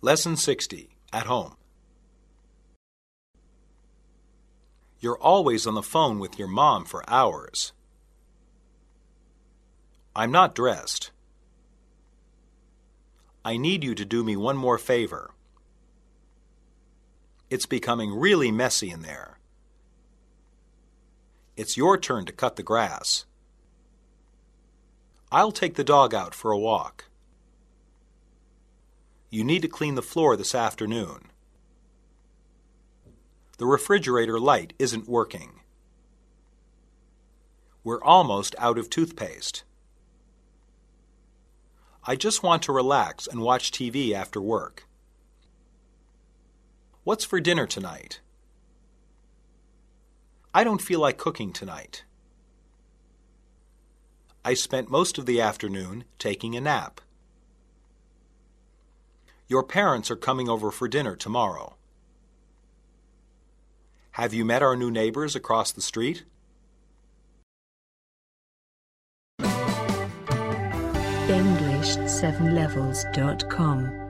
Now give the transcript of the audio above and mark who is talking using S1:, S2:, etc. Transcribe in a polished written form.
S1: Lesson 60. At home. You're always on the phone with your mom for hours. I'm not dressed. I need you to do me one more favor. It's becoming really messy in there. It's your turn to cut the grass. I'll take the dog out for a walk. You need to clean the floor this afternoon. The refrigerator light isn't working. We're almost out of toothpaste. I just want to relax and watch TV after work. What's for dinner tonight? I don't feel like cooking tonight. I spent most of the afternoon taking a nap. Your parents are coming over for dinner tomorrow. Have you met our new neighbors across the street?
S2: English7levels.com